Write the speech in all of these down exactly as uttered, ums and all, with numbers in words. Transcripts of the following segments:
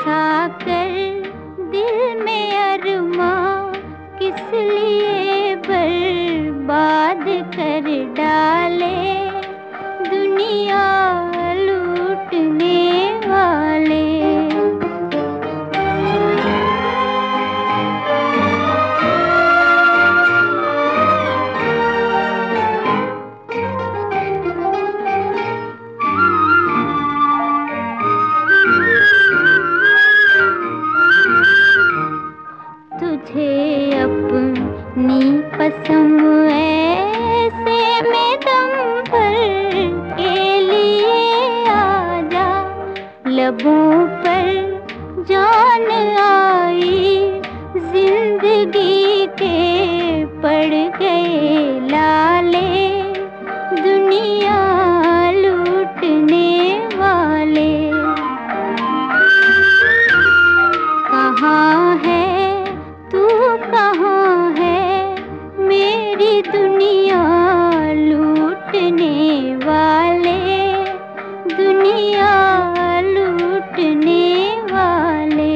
खाकर दिल में अरमां किस लिए बर्बाद कर डाले दुनिया लूटने वाले। तुझे अपनी कसम ऐसे में दम भर के लिए आजा, लबों पर जान आई जिंदगी के पड़ गए लाले दुनिया लूटने वाले। कहाँ है तू, कहाँ है मेरी दुनिया लूटने वाले दुनिया लूटने वाले।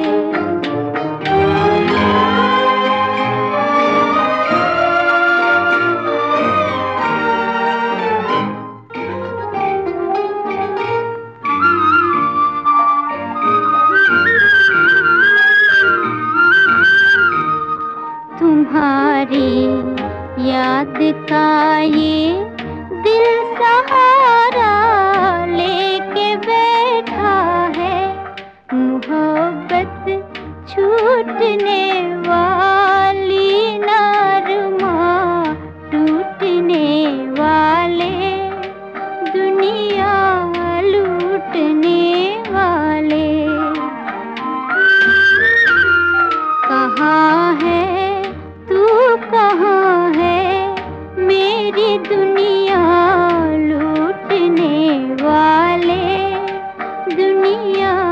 तुम्हारी याद का ये दिल सहारा लेके बैठा है, मोहब्बत छूटने वाली नारमां टूटने वाले दुनिया लूटने वाले। कहाँ है तू, कहाँ है मेरी दुनिया लूटने वाले दुनिया